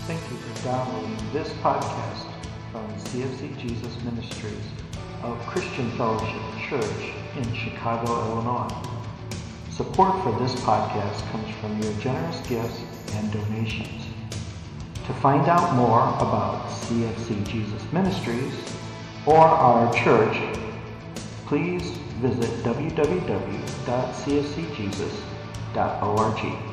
Thank you for downloading this podcast from CFC Jesus Ministries of Christian Fellowship Church in Chicago, Illinois. Support for this podcast comes from your generous gifts and donations. To find out more about CFC Jesus Ministries or our church, please visit www.cfcjesus.org.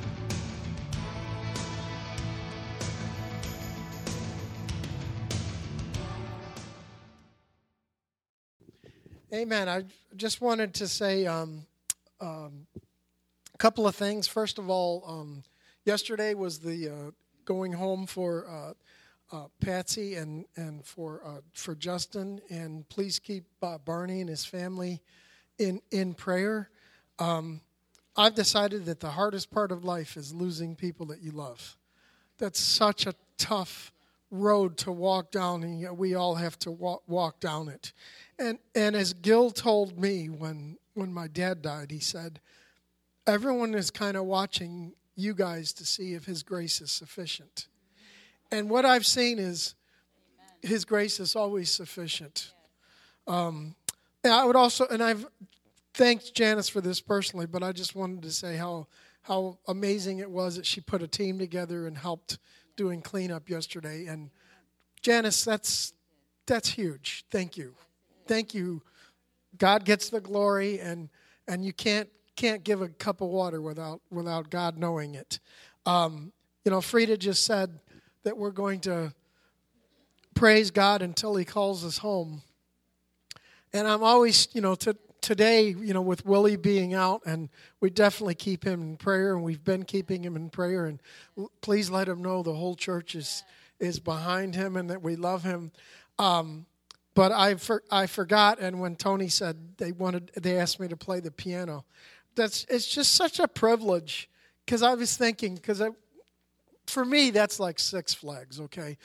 Amen. I just wanted to say a couple of things. First of all, yesterday was the going home for Patsy and for Justin, and please keep Barney and his family in prayer. I've decided that the hardest part of life is losing people that you love. That's such a tough road to walk down, and yet we all have to walk down it. And as Gil told me when my dad died, he said, everyone is kind of watching you guys to see if His grace is sufficient. And what I've seen is His grace is always sufficient. And I would also, and I've thanked Janice for this personally, but I just wanted to say how amazing it was that she put a team together and helped doing cleanup yesterday. And Janice, that's huge. Thank you. Thank you. God gets the glory, and you can't give a cup of water without God knowing it. Frida just said that we're going to praise God until He calls us home. And I'm always, today, with Willie being out, and we definitely keep him in prayer, and we've been keeping him in prayer, and please let him know the whole church is behind him and that we love him. But I forgot, and when Tony said they asked me to play the piano, it's just such a privilege, because I was thinking, for me that's like Six Flags, okay,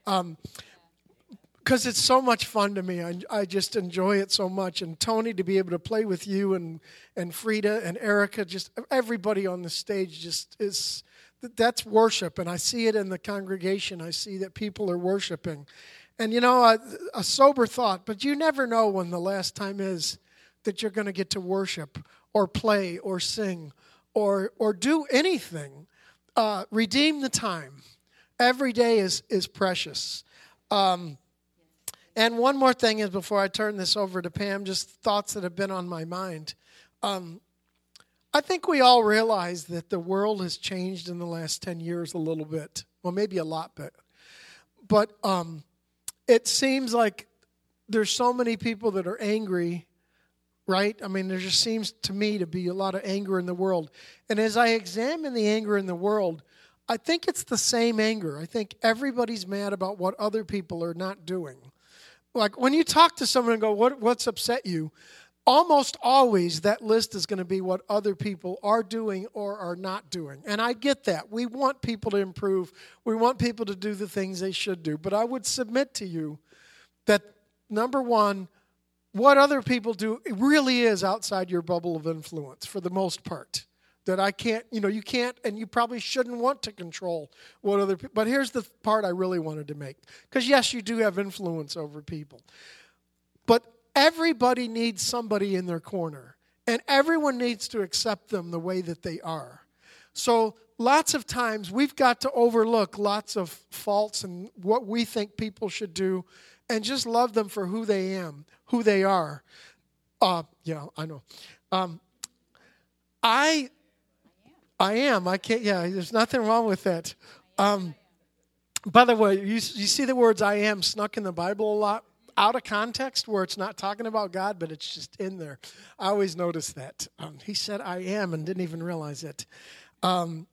because it's so much fun to me. I just enjoy it so much, and Tony, to be able to play with you and Frida and Erica, just everybody on the stage, just that's worship, and I see it in the congregation. I see that people are worshiping. And, a sober thought, but you never know when the last time is that you're going to get to worship or play or sing or do anything. Redeem the time. Every day is precious. And one more thing is, before I turn this over to Pam, just thoughts that have been on my mind. I think we all realize that the world has changed in the last 10 years a little bit. Well, maybe a lot bit. But it seems like there's so many people that are angry, right? I mean, there just seems to me to be a lot of anger in the world. And as I examine the anger in the world, I think it's the same anger. I think everybody's mad about what other people are not doing. Like when you talk to someone and go, what's upset you? Almost always that list is going to be what other people are doing or are not doing. And I get that. We want people to improve. We want people to do the things they should do. But I would submit to you that, number one, what other people do, it really is outside your bubble of influence for the most part. That I can't, you can't, and you probably shouldn't want to control what other people. But here's the part I really wanted to make. Because yes, you do have influence over people. But everybody needs somebody in their corner, and everyone needs to accept them the way that they are. So lots of times we've got to overlook lots of faults and what we think people should do, and just love them for who they are. Yeah, I know. I am. I can't. Yeah, there's nothing wrong with that. By the way, you see the words "I am" snuck in the Bible a lot, out of context, where it's not talking about God, but it's just in there. I always notice that. He said, I am, and didn't even realize it. And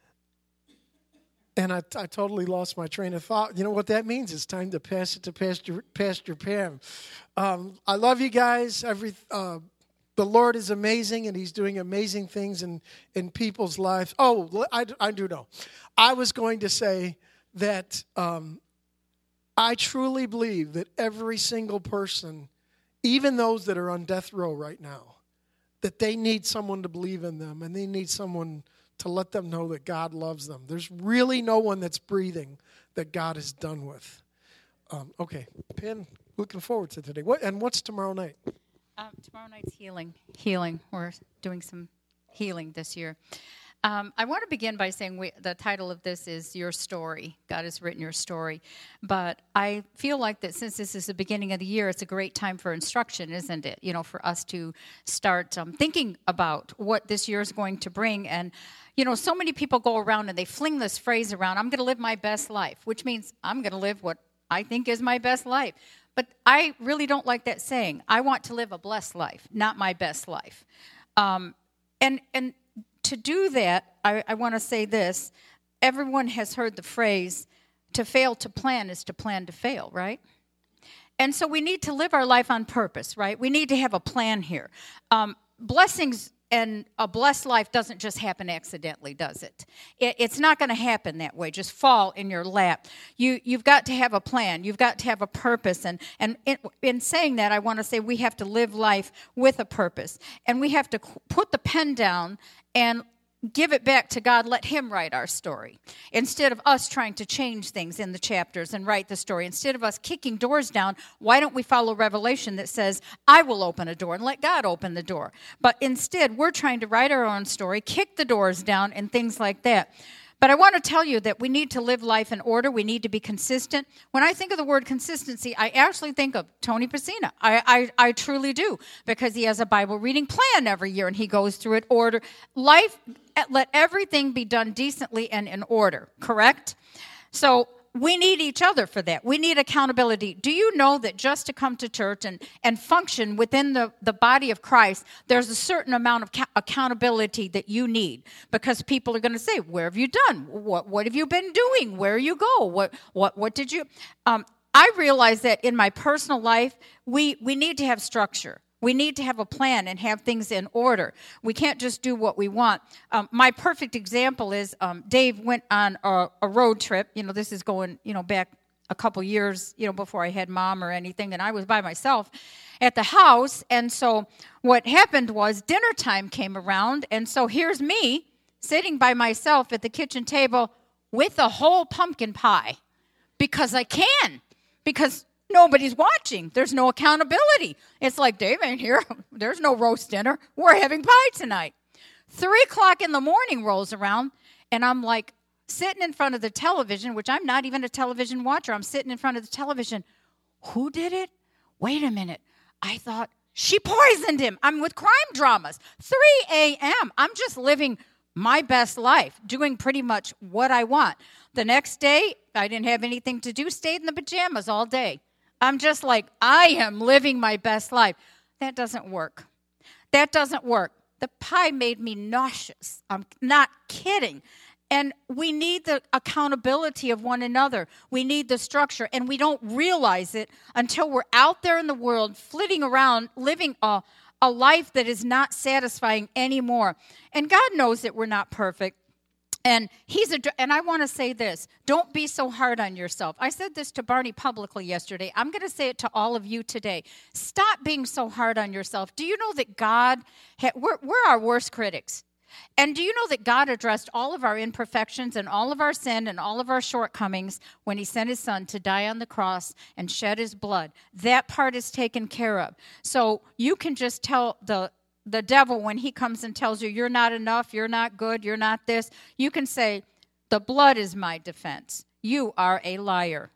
I totally lost my train of thought. You know what that means? It's time to pass it to Pastor Pam. I love you guys. The Lord is amazing, and He's doing amazing things in people's lives. Oh, I do know. I was going to say that I truly believe that every single person, even those that are on death row right now, that they need someone to believe in them, and they need someone to let them know that God loves them. There's really no one that's breathing that God is done with. Okay, Pin, looking forward to today. What's tomorrow night? Tomorrow night's healing. We're doing some healing this year. I want to begin by saying the title of this is Your Story. God has written your story. But I feel like that since this is the beginning of the year, it's a great time for instruction, isn't it? For us to start thinking about what this year is going to bring. And, so many people go around and they fling this phrase around, I'm going to live my best life, which means I'm going to live what I think is my best life. But I really don't like that saying. I want to live a blessed life, not my best life. And to do that, I want to say this. Everyone has heard the phrase, to fail to plan is to plan to fail, right? And so we need to live our life on purpose, right? We need to have a plan here. Blessings and a blessed life doesn't just happen accidentally, does it? It's not going to happen that way, just fall in your lap. You've got to have a plan. You've got to have a purpose. And in saying that, I want to say we have to live life with a purpose. And we have to put the pen down and give it back to God, let him write our story. Instead of us trying to change things in the chapters and write the story, instead of us kicking doors down, why don't we follow Revelation that says, I will open a door and let God open the door? But instead, we're trying to write our own story, kick the doors down and things like that. But I want to tell you that we need to live life in order. We need to be consistent. When I think of the word consistency, I actually think of Tony Pacina. I truly do, because he has a Bible reading plan every year, and he goes through it order. Life, let everything be done decently and in order, correct? So we need each other for that. We need accountability. Do you know that just to come to church and function within the body of Christ, there's a certain amount of accountability that you need? Because people are going to say, where have you done? What have you been doing? Where you go? What did you... I realize that in my personal life, we need to have structure. We need to have a plan and have things in order. We can't just do what we want. My perfect example is Dave went on a road trip. This is going, back a couple years, before I had Mom or anything, and I was by myself at the house. And so what happened was dinner time came around, and so here's me sitting by myself at the kitchen table with a whole pumpkin pie because I can, because nobody's watching. There's no accountability. It's like, Dave ain't here. There's no roast dinner. We're having pie tonight. 3:00 in the morning rolls around, and I'm like sitting in front of the television, which I'm not even a television watcher. I'm sitting in front of the television. Who did it? Wait a minute. I thought she poisoned him. I'm with crime dramas. 3 a.m. I'm just living my best life, doing pretty much what I want. The next day, I didn't have anything to do, stayed in the pajamas all day. I'm just like, I am living my best life. That doesn't work. That doesn't work. The pie made me nauseous. I'm not kidding. And we need the accountability of one another. We need the structure. And we don't realize it until we're out there in the world, flitting around, living a life that is not satisfying anymore. And God knows that we're not perfect. And I want to say this, don't be so hard on yourself. I said this to Barney publicly yesterday. I'm going to say it to all of you today. Stop being so hard on yourself. Do you know that we're our worst critics? And do you know that God addressed all of our imperfections and all of our sin and all of our shortcomings when he sent his son to die on the cross and shed his blood? That part is taken care of. So you can just tell the devil, when he comes and tells you you're not enough, you're not good, you're not this, you can say, the blood is my defense. You are a liar.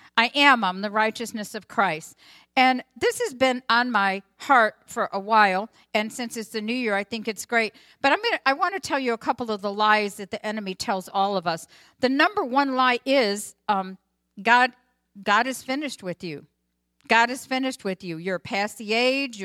I'm the righteousness of Christ. And this has been on my heart for a while, and since it's the new year, I think it's great. But I want to tell you a couple of the lies that the enemy tells all of us. The number one lie is God is finished with you. God is finished with you. You're past the age.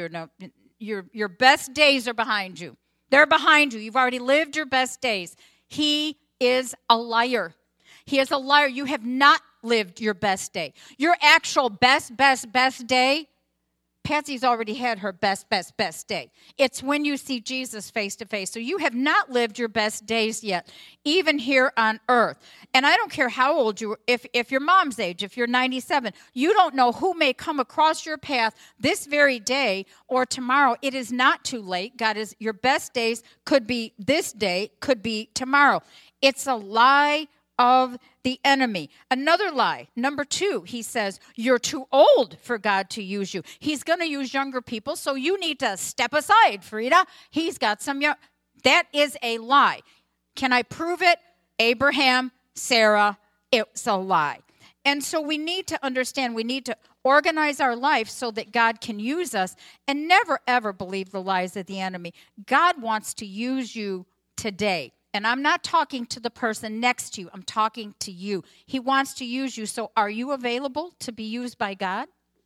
Your best days are behind you. They're behind you. You've already lived your best days. He is a liar. He is a liar. You have not lived your best day. Your actual best day Patsy's already had her best day. It's when you see Jesus face to face. So you have not lived your best days yet, even here on earth. And I don't care how old you are, if you're mom's age, if you're 97, you don't know who may come across your path this very day or tomorrow. It is not too late. God is, your best days could be this day, could be tomorrow. It's a lie of the enemy. Another lie. Number 2, he says, you're too old for God to use you. He's going to use younger people, so you need to step aside, Frida. He's got some young. That is a lie. Can I prove it? Abraham, Sarah, it's a lie. And so we need to understand, we need to organize our life so that God can use us, and never, ever believe the lies of the enemy. God wants to use you today. And I'm not talking to the person next to you. I'm talking to you. He wants to use you. So are you available to be used by God?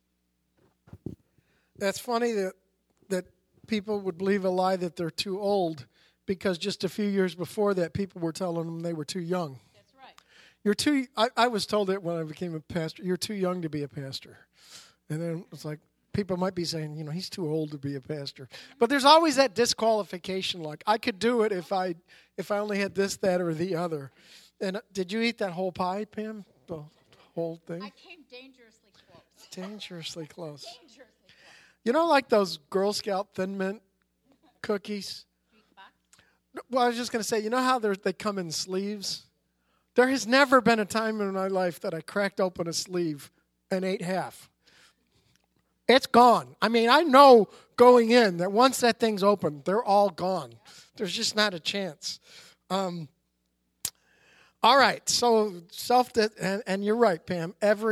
That's funny that people would believe a lie that they're too old, because just a few years before that, people were telling them they were too young. That's right. I was told it when I became a pastor. You're too young to be a pastor. And then it's like, people might be saying, he's too old to be a pastor. But there's always that disqualification, like, I could do it if I only had this, that, or the other. And did you eat that whole pie, Pam? The whole thing? I came dangerously close. Dangerously close. Dangerously close. Like those Girl Scout Thin Mint cookies? Well, I was just going to say, how they come in sleeves? There has never been a time in my life that I cracked open a sleeve and ate half. It's gone. I mean, I know going in that once that thing's open, they're all gone. There's just not a chance. All right, so and you're right, Pam.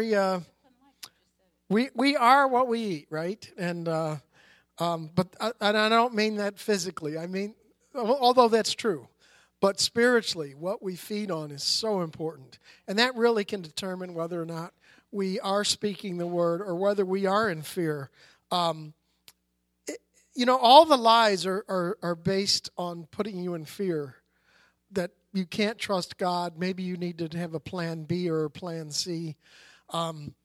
We are what we eat, right? And but I don't mean that physically. I mean, although that's true, but spiritually, what we feed on is so important, and that really can determine whether or not we are speaking the word or whether we are in fear. All the lies are based on putting you in fear, that you can't trust God. Maybe you need to have a plan B or a plan C. And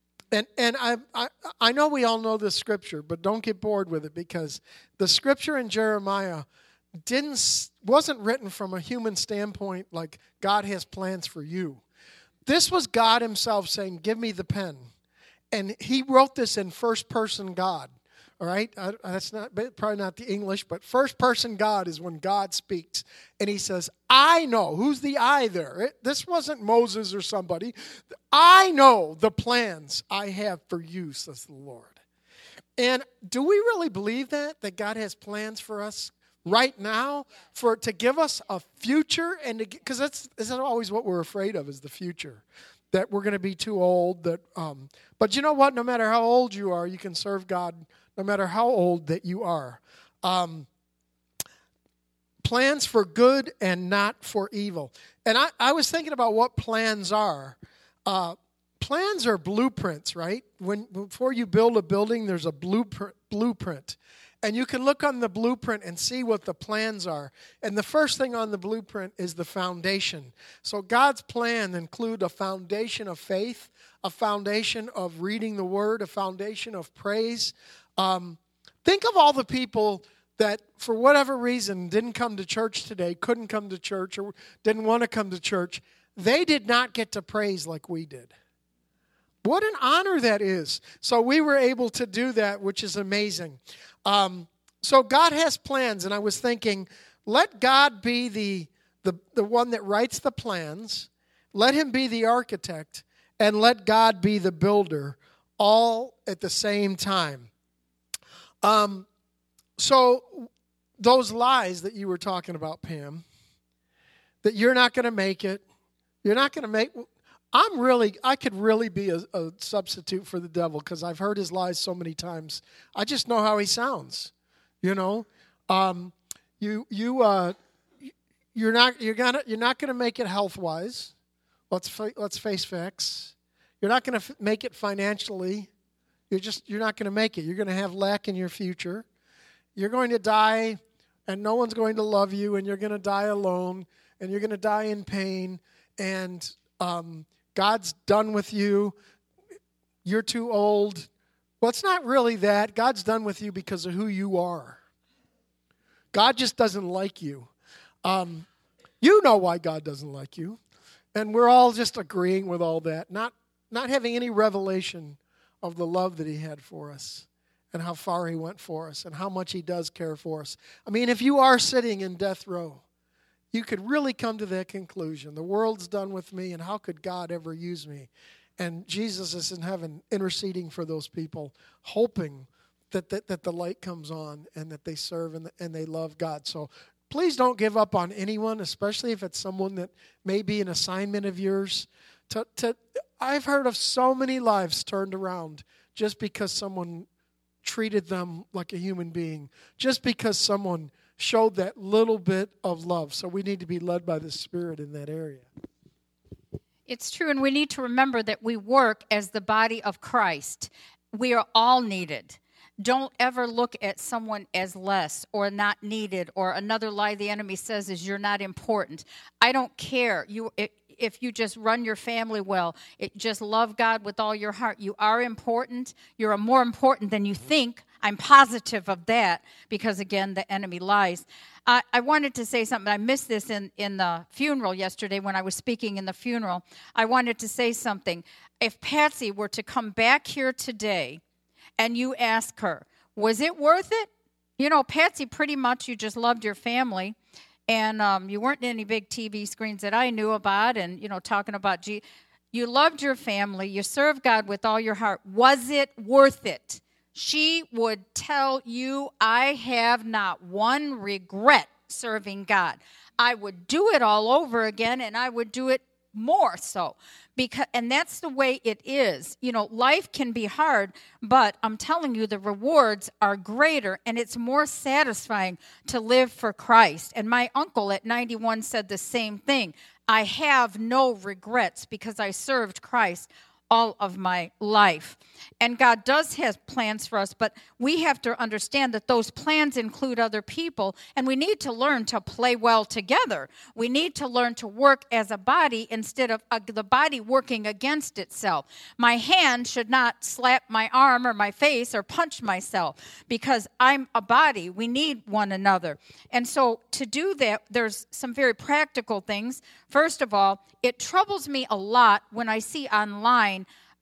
I know we all know this scripture, but don't get bored with it, because the scripture in Jeremiah wasn't written from a human standpoint, like God has plans for you. This was God himself saying, give me the pen. And he wrote this in first person God. All right? That's probably not the English, but first person God is when God speaks. And he says, I know. Who's the I there? This wasn't Moses or somebody. I know the plans I have for you, says the Lord. And do we really believe that God has plans for us right now, to give us a future? And because that's always what we're afraid of, is the future, that we're going to be too old. But you know what? No matter how old you are, you can serve God no matter how old that you are. Plans for good and not for evil. And I was thinking about what plans are. Plans are blueprints, right? Before you build a building, there's a blueprint. And you can look on the blueprint and see what the plans are. And the first thing on the blueprint is the foundation. So God's plan include a foundation of faith, a foundation of reading the Word, a foundation of praise. Think of all the people that, for whatever reason, didn't come to church today, couldn't come to church, or didn't want to come to church. They did not get to praise like we did. What an honor that is. So we were able to do that, which is amazing. So God has plans, and I was thinking, let God be the one that writes the plans, let him be the architect, and let God be the builder, all at the same time. So those lies that you were talking about, Pam, that you're not going to make it, I could really be a substitute for the devil, because I've heard his lies so many times. I just know how he sounds. You're not going to make it health wise. Let's face facts. You're not going to make it financially. You're not going to make it. You're going to have lack in your future. You're going to die, and no one's going to love you, and you're going to die alone, and you're going to die in pain, and God's done with you. You're too old. Well, it's not really that. God's done with you because of who you are. God just doesn't like you. You know why God doesn't like you. And we're all just agreeing with all that, not having any revelation of the love that he had for us and how far he went for us and how much he does care for us. I mean, if you are sitting in death row, you could really come to that conclusion. The world's done with me, and how could God ever use me? And Jesus is in heaven interceding for those people, hoping that the light comes on and that they serve and they love God. So please don't give up on anyone, especially if it's someone that may be an assignment of yours. I've heard of so many lives turned around just because someone treated them like a human being, just because someone showed that little bit of love. So we need to be led by the Spirit in that area. It's true, and we need to remember that we work as the body of Christ. We are all needed. Don't ever look at someone as less or not needed, or another lie the enemy says is you're not important. I don't care. If you just run your family well, just love God with all your heart. You are important. You're more important than you think. I'm positive of that because, again, the enemy lies. I wanted to say something. I missed this in the funeral yesterday when I was speaking in the funeral. I wanted to say something. If Patsy were to come back here today and you ask her, was it worth it? You know, Patsy, pretty much you just loved your family. And you weren't in any big TV screens that I knew about and, talking about you loved your family. You served God with all your heart. Was it worth it? She would tell you, I have not one regret serving God. I would do it all over again, and I would do it more so. And that's the way it is. Life can be hard, but I'm telling you, the rewards are greater, and it's more satisfying to live for Christ. And my uncle at 91 said the same thing. I have no regrets because I served Christ all of my life. And God does have plans for us, but we have to understand that those plans include other people, and we need to learn to play well together. We need to learn to work as a body instead of the body working against itself. My hand should not slap my arm or my face or punch myself because I'm a body. We need one another. And so to do that, there's some very practical things. First of all, it troubles me a lot when I see online,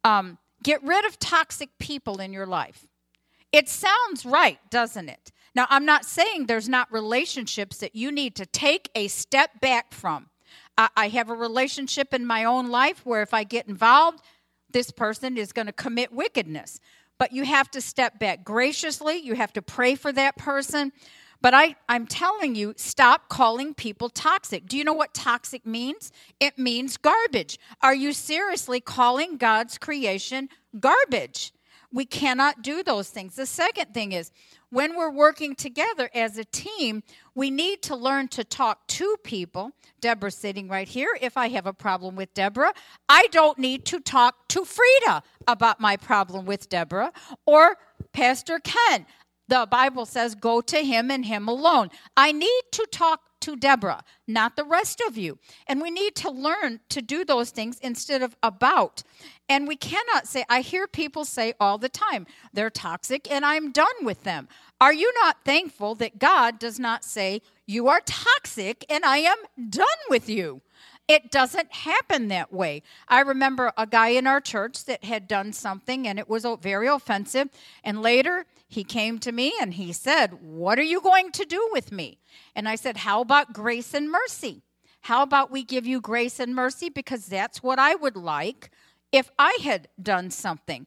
get rid of toxic people in your life. It sounds right, doesn't it? Now, I'm not saying there's not relationships that you need to take a step back from. I have a relationship in my own life where if I get involved, this person is going to commit wickedness. But you have to step back graciously. You have to pray for that person. But I'm telling you, stop calling people toxic. Do you know what toxic means? It means garbage. Are you seriously calling God's creation garbage? We cannot do those things. The second thing is, when we're working together as a team, we need to learn to talk to people. Deborah's sitting right here. If I have a problem with Deborah, I don't need to talk to Frida about my problem with Deborah or Pastor Ken. The Bible says, go to him and him alone. I need to talk to Deborah, not the rest of you. And we need to learn to do those things instead of about. And we cannot say, I hear people say all the time, they're toxic and I'm done with them. Are you not thankful that God does not say, you are toxic and I am done with you? It doesn't happen that way. I remember a guy in our church that had done something and it was very offensive. And later he came to me and he said, what are you going to do with me? And I said, how about grace and mercy? How about we give you grace and mercy? Because that's what I would like if I had done something.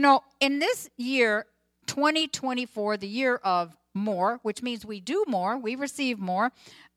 In this year, 2024, the year of more, which means we do more, we receive more,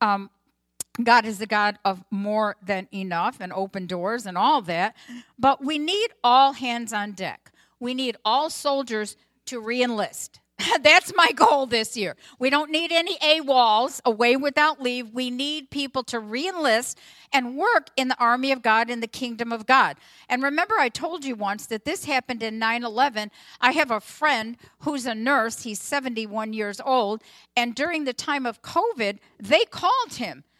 God is the God of more than enough and open doors and all that. But we need all hands on deck. We need all soldiers to re-enlist. That's my goal this year. We don't need any AWOLs, away without leave. We need people to re-enlist and work in the army of God, in the kingdom of God. And remember, I told you once that this happened in 9/11. I have a friend who's a nurse. He's 71 years old. And during the time of COVID, they called him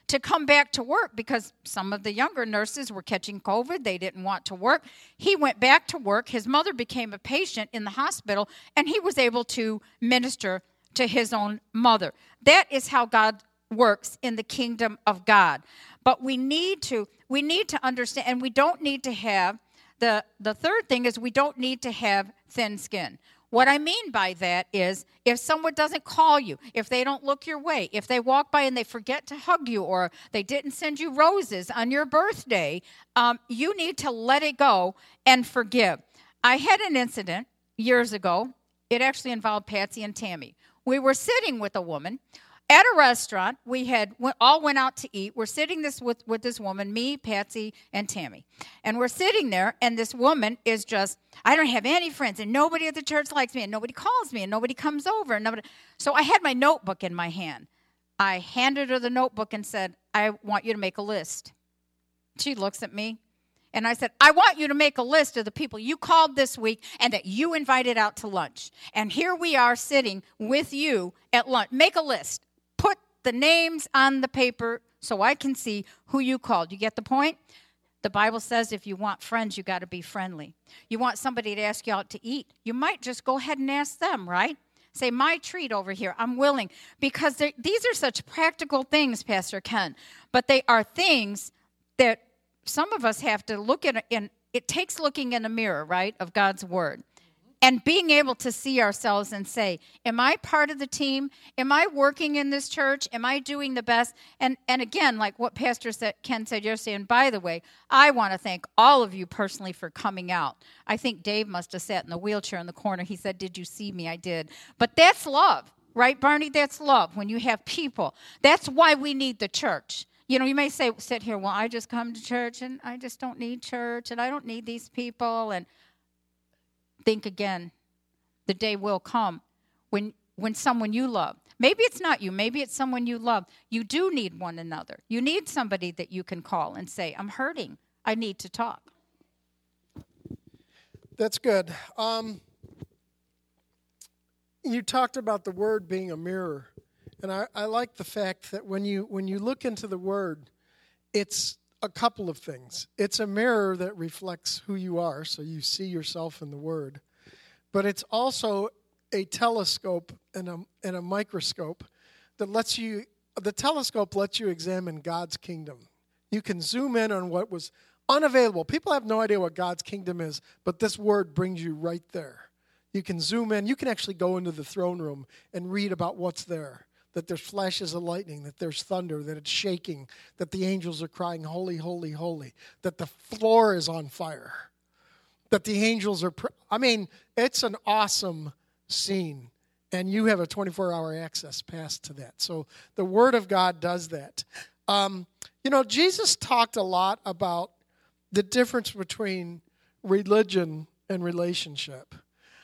to come back to work because some of the younger nurses were catching COVID. They didn't want to work. He went back to work. His mother became a patient in the hospital, and he was able to minister to his own mother. That is how God works in the kingdom of God. But we need to understand, and we don't need to have, the third thing is we don't need to have thin skin. What I mean by that is if someone doesn't call you, if they don't look your way, if they walk by and they forget to hug you, or they didn't send you roses on your birthday, you need to let it go and forgive. I had an incident years ago. It actually involved Patsy and Tammy. We were sitting with a woman at a restaurant. We all went out to eat. We're sitting with this woman, me, Patsy, and Tammy. And we're sitting there, and this woman is just, I don't have any friends, and nobody at the church likes me, and nobody calls me, and nobody comes over. So I had my notebook in my hand. I handed her the notebook and said, I want you to make a list. She looks at me, and I said, I want you to make a list of the people you called this week and that you invited out to lunch. And here we are sitting with you at lunch. Make a list. Put the names on the paper so I can see who you called. You get the point? The Bible says if you want friends, you got to be friendly. You want somebody to ask you out to eat, you might just go ahead and ask them, right? Say, my treat over here, I'm willing. Because these are such practical things, Pastor Ken. But they are things that some of us have to look at. It takes looking in a mirror, right, of God's word. And being able to see ourselves and say, am I part of the team? Am I working in this church? Am I doing the best? And again, like what Pastor Ken said yesterday, and by the way, I want to thank all of you personally for coming out. I think Dave must have sat in the wheelchair in the corner. He said, did you see me? I did. But that's love, right, Barney? That's love when you have people. That's why we need the church. You know, you may sit here, well, I just come to church, and I just don't need church, and I don't need these people, and think again. The day will come when someone you love, maybe it's not you, maybe it's someone you love, you do need one another. You need somebody that you can call and say, I'm hurting. I need to talk. That's good. You talked about the word being a mirror. And I like the fact that when you look into the word, it's a couple of things. It's a mirror that reflects who you are, so you see yourself in the word. But it's also a telescope and a microscope that lets you, the telescope lets you examine God's kingdom. You can zoom in on what was unavailable. People have no idea what God's kingdom is, but this word brings you right there. You can zoom in. You can actually go into the throne room and read about what's there. That there's flashes of lightning, that there's thunder, that it's shaking, that the angels are crying, holy, holy, holy, that the floor is on fire, that the angels are... it's an awesome scene, and you have a 24-hour access pass to that. So the Word of God does that. Jesus talked a lot about the difference between religion and relationship.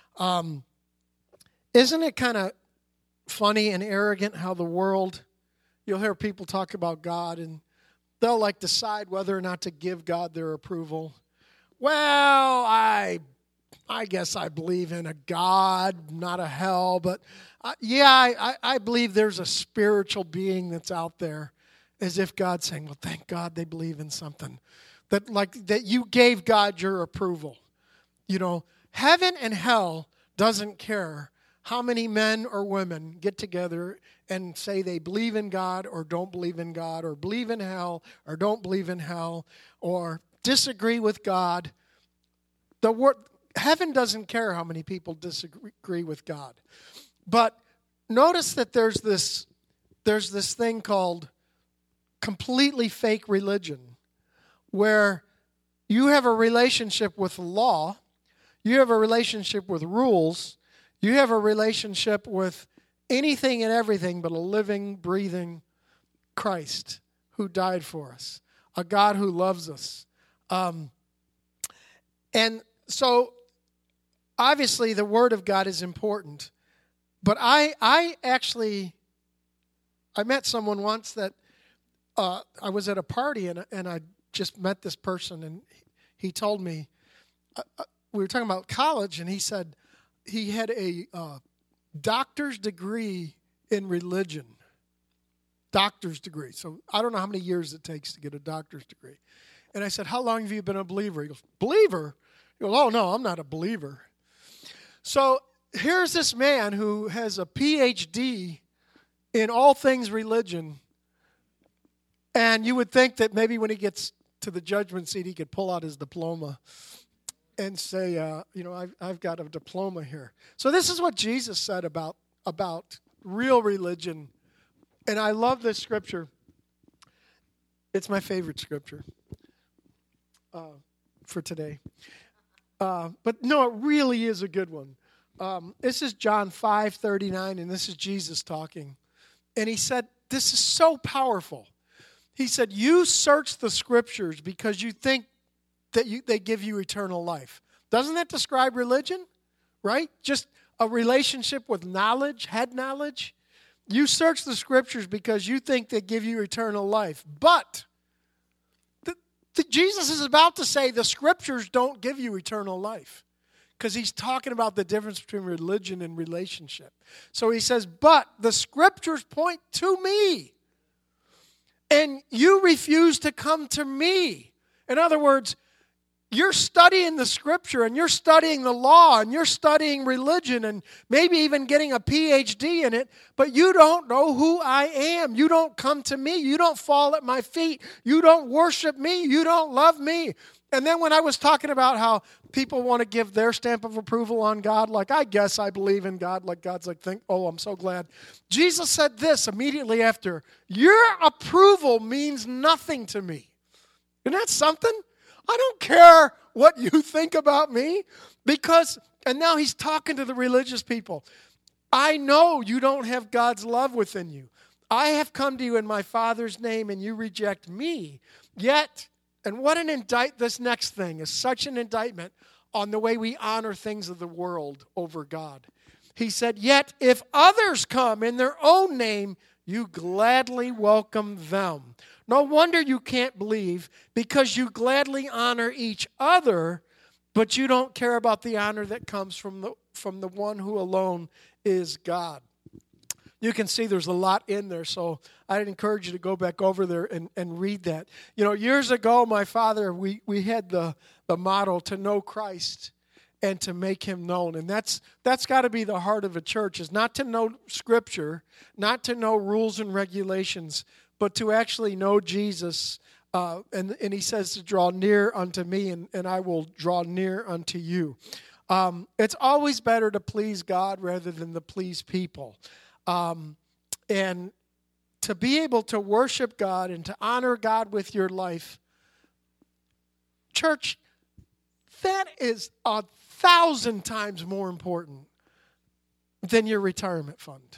Isn't it kind of funny and arrogant how the world, you'll hear people talk about God and they'll like decide whether or not to give God their approval. Well, I guess I believe in a God, not a hell, but I believe there's a spiritual being that's out there, as if God's saying, well, thank God they believe in something. That you gave God your approval. You know, heaven and hell doesn't care how many men or women get together and say they believe in God or don't believe in God, or believe in hell or don't believe in hell, or disagree with God. Heaven doesn't care how many people disagree with God. But notice that there's this thing called completely fake religion, where you have a relationship with law, you have a relationship with rules, you have a relationship with anything and everything but a living, breathing Christ who died for us, a God who loves us. And so, obviously, the Word of God is important. But I met someone once that I was at a party and I just met this person, and he told me, we were talking about college, and he said he had a doctor's degree in religion. doctor's degree. So I don't know how many years it takes to get a doctor's degree. And I said, how long have you been a believer? He goes, believer? He goes, oh, no, I'm not a believer. So here's this man who has a PhD in all things religion. And you would think that maybe when he gets to the judgment seat, he could pull out his diploma and say, I've got a diploma here. So this is what Jesus said about real religion. And I love this scripture. It's my favorite scripture for today. But no, it really is a good one. This is John 5:39, and this is Jesus talking. And he said, this is so powerful. He said, you search the scriptures because you think that they give you eternal life. Doesn't that describe religion? Right? Just a relationship with knowledge, head knowledge. You search the scriptures because you think they give you eternal life. But Jesus is about to say the scriptures don't give you eternal life, because he's talking about the difference between religion and relationship. So he says, but the scriptures point to me, and you refuse to come to me. In other words, you're studying the scripture, and you're studying the law, and you're studying religion, and maybe even getting a PhD in it, but you don't know who I am. You don't come to me. You don't fall at my feet. You don't worship me. You don't love me. And then when I was talking about how people want to give their stamp of approval on God, like, I guess I believe in God, like God's like, I'm so glad. Jesus said this immediately after, your approval means nothing to me. Isn't that something? I don't care what you think about me, because, and now he's talking to the religious people. I know you don't have God's love within you. I have come to you in my Father's name, and you reject me. Yet, and what an this next thing is such an indictment on the way we honor things of the world over God. He said, yet if others come in their own name, you gladly welcome them. No wonder you can't believe, because you gladly honor each other, but you don't care about the honor that comes from the one who alone is God. You can see there's a lot in there, so I'd encourage you to go back over there and read that. Years ago, my father, we had the motto to know Christ and to make him known. And that's got to be the heart of a church, is not to know Scripture, not to know rules and regulations, but to actually know Jesus. And he says to draw near unto me, and I will draw near unto you. It's always better to please God rather than to please people. And to be able to worship God and to honor God with your life, church, that is 1,000 times more important than your retirement fund.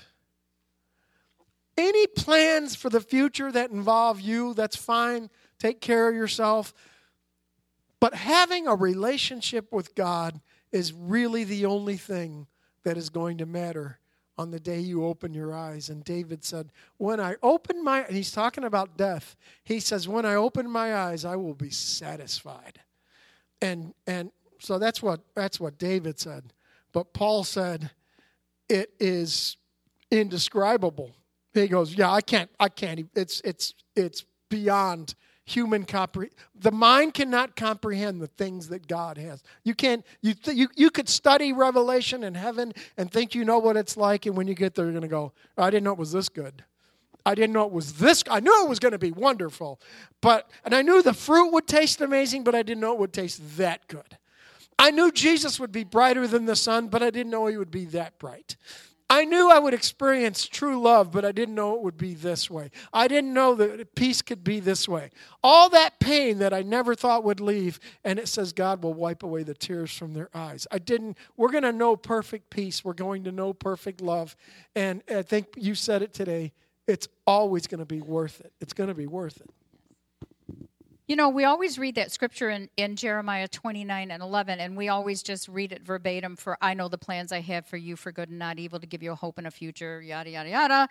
Any plans for the future that involve you, that's fine. Take care of yourself. But having a relationship with God is really the only thing that is going to matter on the day you open your eyes. And David said, when I open my, and he's talking about death, he says, when I open my eyes, I will be satisfied. And so that's what David said. But Paul said, it is indescribable. He goes, yeah, I can't. It's beyond human comprehension. The mind cannot comprehend the things that God has. You can't. You could study Revelation and heaven and think you know what it's like, and when you get there, you're going to go, I didn't know it was this good. I didn't know it was this. I knew it was going to be wonderful, and I knew the fruit would taste amazing, but I didn't know it would taste that good. I knew Jesus would be brighter than the sun, but I didn't know he would be that bright. I knew I would experience true love, but I didn't know it would be this way. I didn't know that peace could be this way. All that pain that I never thought would leave, and it says God will wipe away the tears from their eyes. We're going to know perfect peace. We're going to know perfect love. And I think you said it today, it's always going to be worth it. It's going to be worth it. We always read that scripture in Jeremiah 29:11, and we always just read it verbatim, for I know the plans I have for you for good and not evil, to give you a hope and a future, yada, yada, yada.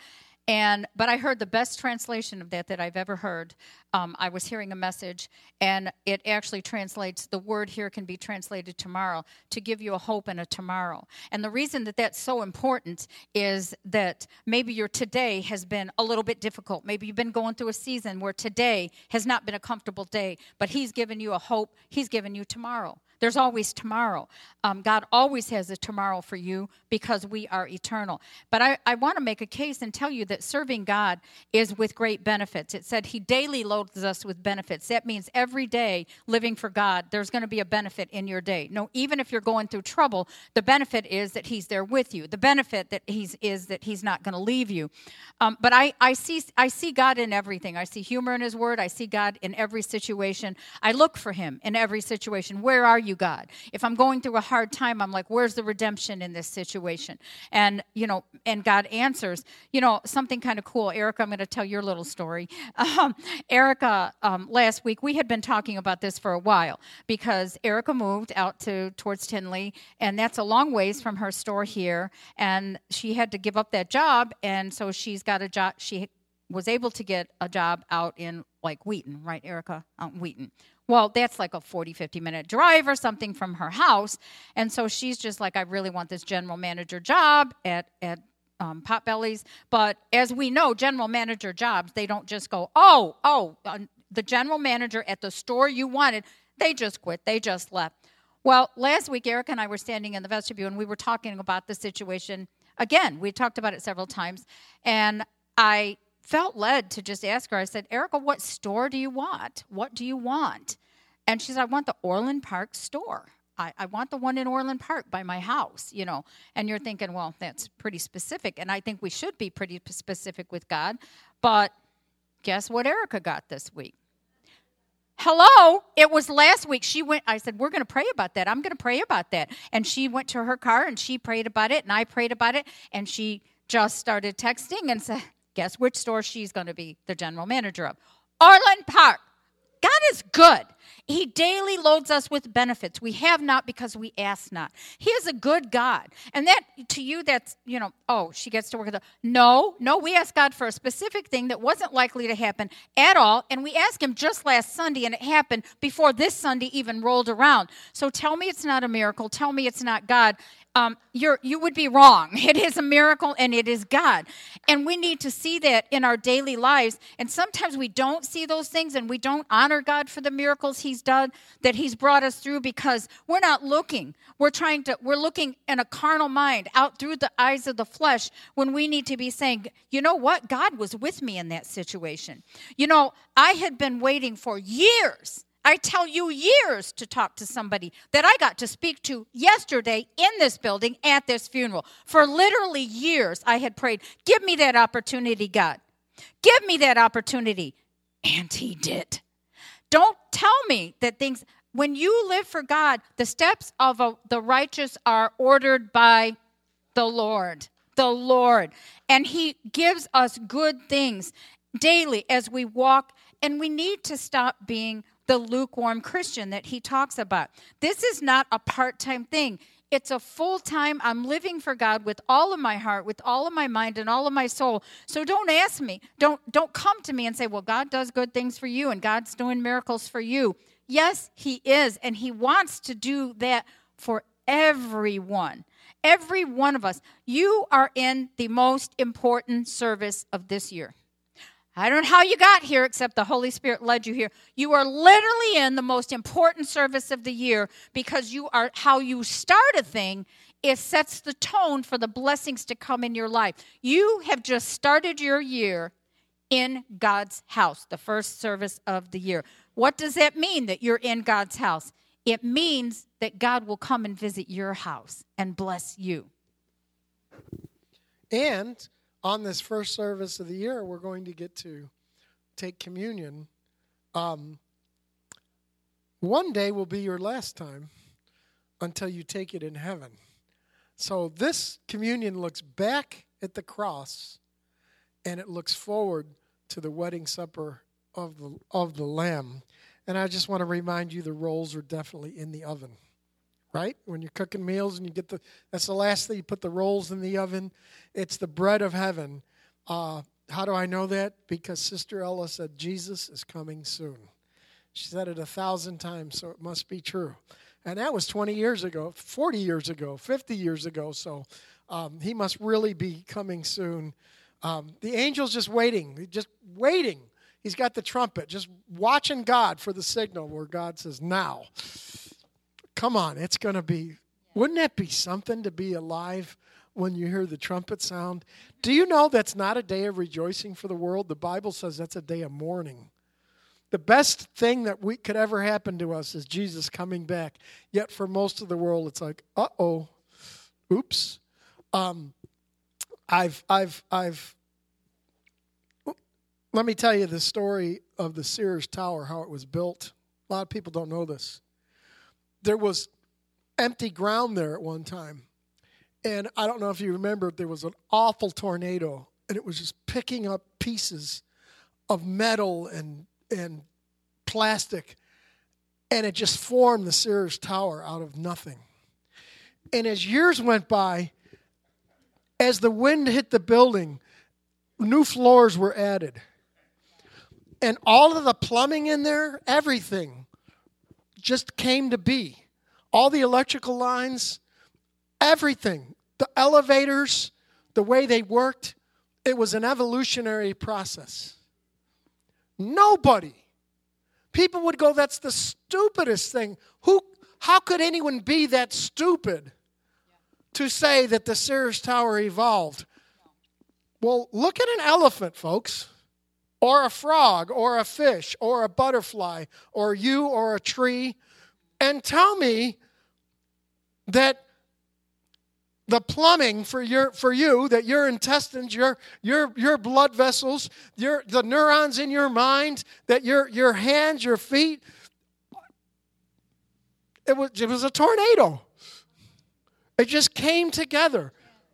But I heard the best translation of that I've ever heard. I was hearing a message, and it actually translates, the word here can be translated tomorrow, to give you a hope and a tomorrow. And the reason that that's so important is that maybe your today has been a little bit difficult. Maybe you've been going through a season where today has not been a comfortable day, but he's given you a hope. He's given you tomorrow. There's always tomorrow. God always has a tomorrow for you because we are eternal. But I want to make a case and tell you that serving God is with great benefits. It said he daily loads us with benefits. That means every day living for God, there's going to be a benefit in your day. No, even if you're going through trouble, the benefit is that he's there with you. The benefit that is that he's not going to leave you. But I see God in everything. I see humor in his word. I see God in every situation. I look for him in every situation. Where are you, God? If I'm going through a hard time, I'm like, where's the redemption in this situation? And God answers. Something kind of cool. Erica, I'm going to tell your little story. Erica, last week, we had been talking about this for a while because Erica moved out towards Tinley, and that's a long ways from her store here, and she had to give up that job, and so she's got a job. She was able to get a job out in like Wheaton, right, Erica? Out in Wheaton. Well, that's like a 40, 50-minute drive or something from her house. And so she's just like, I really want this general manager job at Potbelly's. But as we know, general manager jobs, they don't just go, the general manager at the store you wanted, they just quit. They just left. Well, last week, Erica and I were standing in the vestibule, and we were talking about the situation. Again, we talked about it several times. And I felt led to just ask her. I said, Erica, what store do you want? What do you want? And she said, I want the Orland Park store. I want the one in Orland Park by my house, And you're thinking, well, that's pretty specific. And I think we should be pretty specific with God. But guess what Erica got this week? Hello, it was last week. I said, we're going to pray about that. I'm going to pray about that. And she went to her car and she prayed about it and I prayed about it. And she just started texting and said, guess which store she's going to be the general manager of? Orland Park. God is good. He daily loads us with benefits. We have not because we ask not. He is a good God. And that, to you, that's, she gets to work. No, we asked God for a specific thing that wasn't likely to happen at all. And we asked him just last Sunday, and it happened before this Sunday even rolled around. So tell me it's not a miracle. Tell me it's not God. You would be wrong. It is a miracle and it is God. And we need to see that in our daily lives. And sometimes we don't see those things and we don't honor God for the miracles he's done, that he's brought us through because we're not looking. We're looking in a carnal mind out through the eyes of the flesh when we need to be saying, you know what? God was with me in that situation. I had been waiting for years. I tell you, years to talk to somebody that I got to speak to yesterday in this building at this funeral. For literally years, I had prayed, give me that opportunity, God. Give me that opportunity. And he did. Don't tell me that things, when you live for God, the steps of the righteous are ordered by the Lord. The Lord. And he gives us good things daily as we walk. And we need to stop being the lukewarm Christian that he talks about. This is not a part-time thing. It's a full-time, I'm living for God with all of my heart, with all of my mind, and all of my soul. So don't ask me. Don't come to me and say, well, God does good things for you, and God's doing miracles for you. Yes, he is, and he wants to do that for everyone. Every one of us. You are in the most important service of this year. I don't know how you got here except the Holy Spirit led you here. You are literally in the most important service of the year because you are how you start a thing. It sets the tone for the blessings to come in your life. You have just started your year in God's house, the first service of the year. What does that mean that you're in God's house? It means that God will come and visit your house and bless you. And on this first service of the year, we're going to get to take communion. One day will be your last time until you take it in heaven. So this communion looks back at the cross, and it looks forward to the wedding supper of the Lamb. And I just want to remind you the rolls are definitely in the oven. Right? When you're cooking meals and that's the last thing, you put the rolls in the oven. It's the bread of heaven. How do I know that? Because Sister Ella said, Jesus is coming soon. She said it 1,000 times, so it must be true. And that was 20 years ago, 40 years ago, 50 years ago, so he must really be coming soon. The angel's just waiting. He's got the trumpet, just watching God for the signal where God says, now. Come on, it's going to be, wouldn't that be something to be alive when you hear the trumpet sound? Do you know that's not a day of rejoicing for the world? The Bible says that's a day of mourning. The best thing that could ever happen to us is Jesus coming back. Yet for most of the world, it's like, uh-oh, oops. Let me tell you the story of the Sears Tower, how it was built. A lot of people don't know this. There was empty ground there at one time. And I don't know if you remember, there was an awful tornado, and it was just picking up pieces of metal and plastic, and it just formed the Sears Tower out of nothing. And as years went by, as the wind hit the building, new floors were added. And all of the plumbing in there, everything, just came to be. All the electrical lines, everything. The elevators, the way they worked, it was an evolutionary process. Nobody. People would go, that's the stupidest thing. How could anyone be that stupid to say that the Sears Tower evolved? Well, look at an elephant, folks. Or a frog, or a fish, or a butterfly, or you, or a tree, and tell me that the plumbing for you, that your intestines, your blood vessels, the neurons in your mind, that your hands, your feet, it was a tornado. It just came together.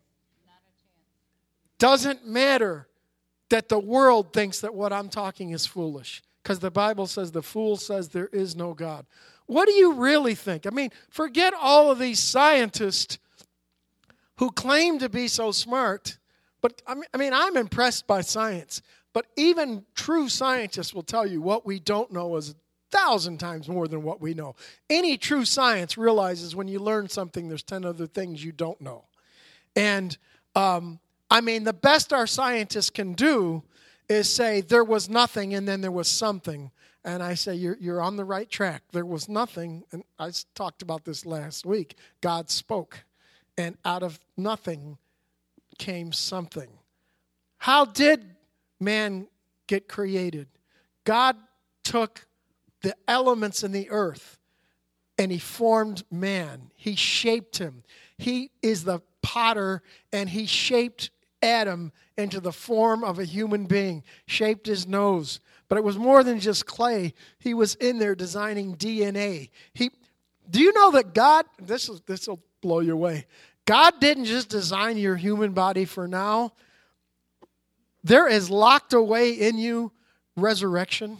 Doesn't matter that the world thinks that what I'm talking is foolish, because the Bible says the fool says there is no God. What do you really think? I mean, forget all of these scientists who claim to be so smart, but I mean, I'm impressed by science, but even true scientists will tell you what we don't know is 1,000 times more than what we know. Any true science realizes when you learn something, there's 10 other things you don't know. And I mean, the best our scientists can do is say there was nothing and then there was something. And I say, you're on the right track. There was nothing, and I talked about this last week. God spoke, and out of nothing came something. How did man get created? God took the elements in the earth, and he formed man. He shaped him. He is the potter, and he shaped Adam into the form of a human being, shaped his nose. But it was more than just clay. He was in there designing DNA. Do you know that God, this will blow you away, God didn't just design your human body for now. There is locked away in you resurrection.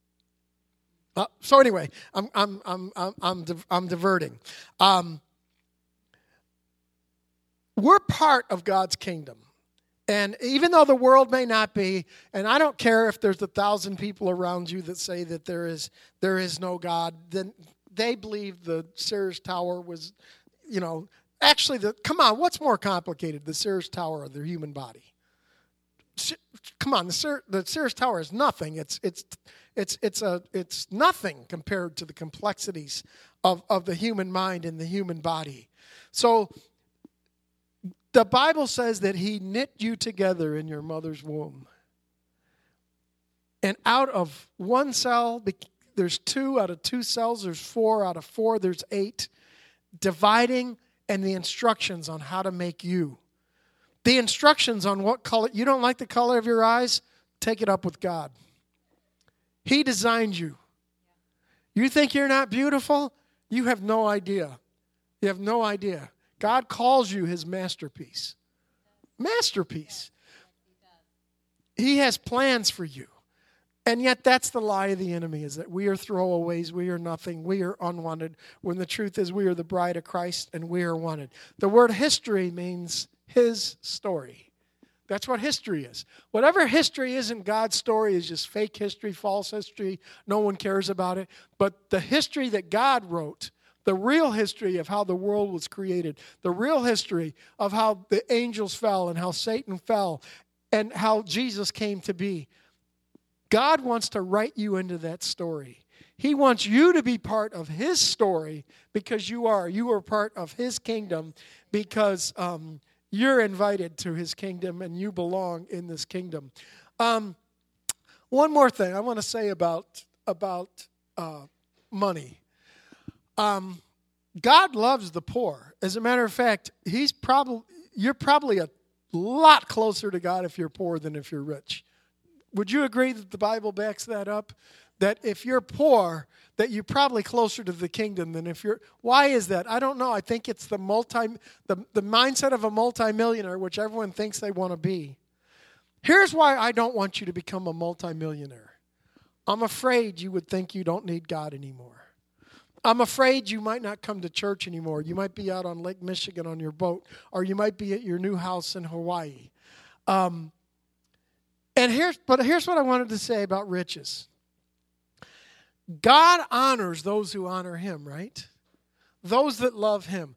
So anyway, I'm diverting. We're part of God's kingdom. And even though the world may not be, and I don't care if there's 1,000 people around you that say that there is no God, then they believe the Sears Tower was, actually, come on, what's more complicated, the Sears Tower or the human body? Come on, the Sears Tower is nothing. It's nothing compared to the complexities of the human mind and the human body. So the Bible says that he knit you together in your mother's womb. And out of one cell, there's 2 out of 2 cells, there's 4 out of 4, there's 8. Dividing and the instructions on how to make you. The instructions on what color, you don't like the color of your eyes? Take it up with God. He designed you. You think you're not beautiful? You have no idea. You have no idea. God calls you his masterpiece. Masterpiece. He has plans for you. And yet that's the lie of the enemy, is that we are throwaways, we are nothing, we are unwanted, when the truth is we are the bride of Christ and we are wanted. The word history means his story. That's what history is. Whatever history isn't God's story is just fake history, false history. No one cares about it. But the history that God wrote, the real history of how the world was created, the real history of how the angels fell and how Satan fell and how Jesus came to be, God wants to write you into that story. He wants you to be part of His story because you are. You are part of His kingdom because you're invited to His kingdom and you belong in this kingdom. One more thing I want to say about money. God loves the poor. As a matter of fact, you're probably a lot closer to God if you're poor than if you're rich. Would you agree that the Bible backs that up? That if you're poor, that you're probably closer to the kingdom than if you're... Why is that? I don't know. I think it's the mindset of a multimillionaire, which everyone thinks they want to be. Here's why I don't want you to become a multimillionaire. I'm afraid you would think you don't need God anymore. I'm afraid you might not come to church anymore. You might be out on Lake Michigan on your boat, or you might be at your new house in Hawaii. Here's what I wanted to say about riches. God honors those who honor Him, right? Those that love Him.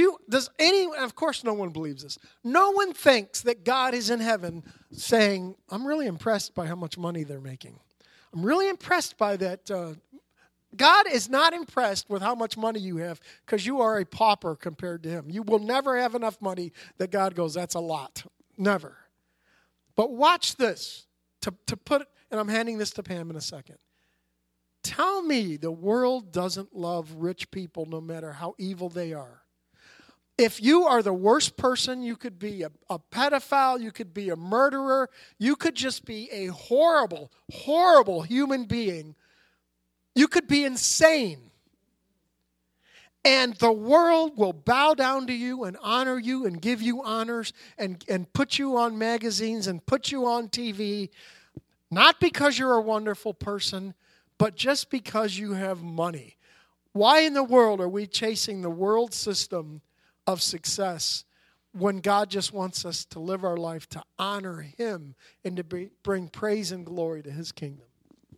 Of course no one believes this. No one thinks that God is in heaven saying, I'm really impressed by how much money they're making. I'm really impressed by that. God is not impressed with how much money you have because you are a pauper compared to Him. You will never have enough money that God goes, that's a lot. Never. But watch this. And I'm handing this to Pam in a second. Tell me the world doesn't love rich people no matter how evil they are. If you are the worst person, you could be a pedophile, you could be a murderer, you could just be a horrible, horrible human being. You could be insane. And the world will bow down to you and honor you and give you honors and put you on magazines and put you on TV, not because you're a wonderful person, but just because you have money. Why in the world are we chasing the world system of success when God just wants us to live our life to honor Him and to bring praise and glory to His kingdom?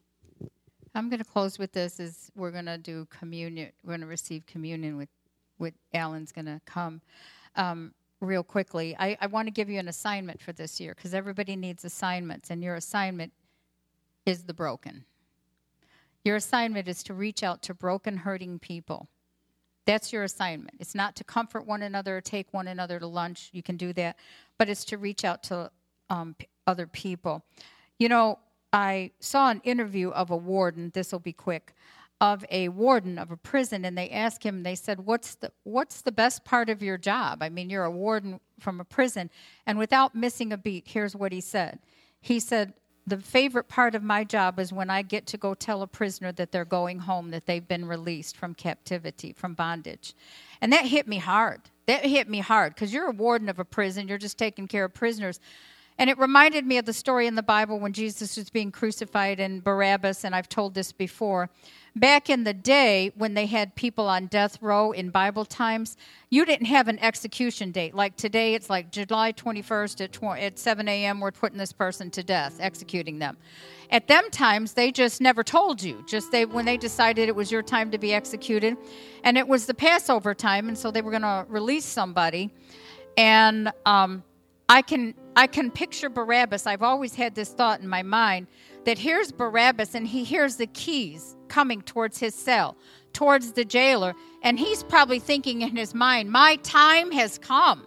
I'm going to close with this. We're going to do communion. We're going to receive communion with Alan's going to come real quickly. I want to give you an assignment for this year because everybody needs assignments, and your assignment is the broken. Your assignment is to reach out to broken, hurting people. That's your assignment. It's not to comfort one another or take one another to lunch. You can do that. But it's to reach out to other people. You know, I saw an interview of a warden, this will be quick, of a warden of a prison, and they asked him, they said, what's the best part of your job? I mean, you're a warden from a prison. And without missing a beat, here's what he said. He said, the favorite part of my job is when I get to go tell a prisoner that they're going home, that they've been released from captivity, from bondage. And that hit me hard. That hit me hard because you're a warden of a prison. You're just taking care of prisoners. And it reminded me of the story in the Bible when Jesus was being crucified and Barabbas, and I've told this before. Back in the day when they had people on death row in Bible times, you didn't have an execution date. Like today, it's like July 21st at 7 a.m., we're putting this person to death, executing them. At them times, they just never told you. When they decided it was your time to be executed, and it was the Passover time, and so they were going to release somebody. And I can picture Barabbas. I've always had this thought in my mind that here's Barabbas, and he hears the keys coming towards his cell, towards the jailer, and he's probably thinking in his mind, my time has come.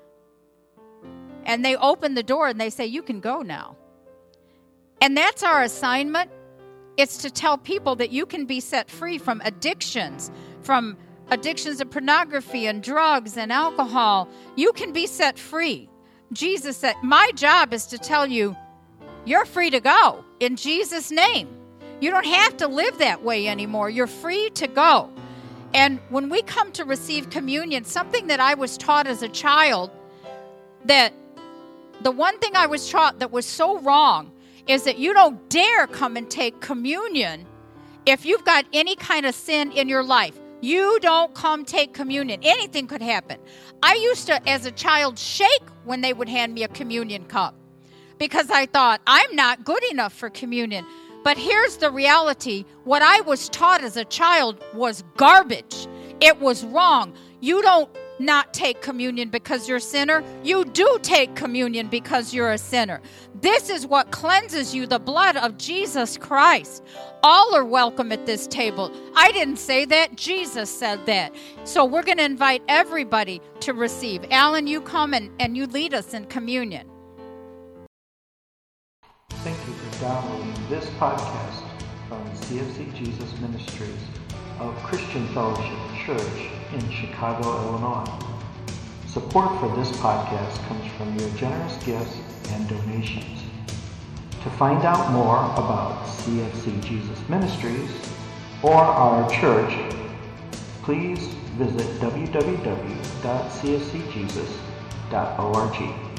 And they open the door and they say, you can go now. And that's our assignment. It's to tell people that you can be set free from addictions of pornography and drugs and alcohol. You can be set free. Jesus said, my job is to tell you, you're free to go in Jesus' name. You don't have to live that way anymore. You're free to go. And when we come to receive communion, something that I was taught as a child, that the one thing I was taught that was so wrong is that you don't dare come and take communion if you've got any kind of sin in your life. You don't come take communion. Anything could happen. I used to, as a child, shake when they would hand me a communion cup because I thought, I'm not good enough for communion. But here's the reality. What I was taught as a child was garbage. It was wrong. You don't not take communion because you're a sinner. You do take communion because you're a sinner. This is what cleanses you, the blood of Jesus Christ. All are welcome at this table. I didn't say that. Jesus said that. So we're going to invite everybody to receive. Alan, you come and you lead us in communion. Thank you for downloading this podcast from CFC Jesus Ministries of Christian Fellowship Church in Chicago, Illinois. Support for this podcast comes from your generous gifts and donations. To find out more about CFC Jesus Ministries or our church, please visit www.cfcjesus.org.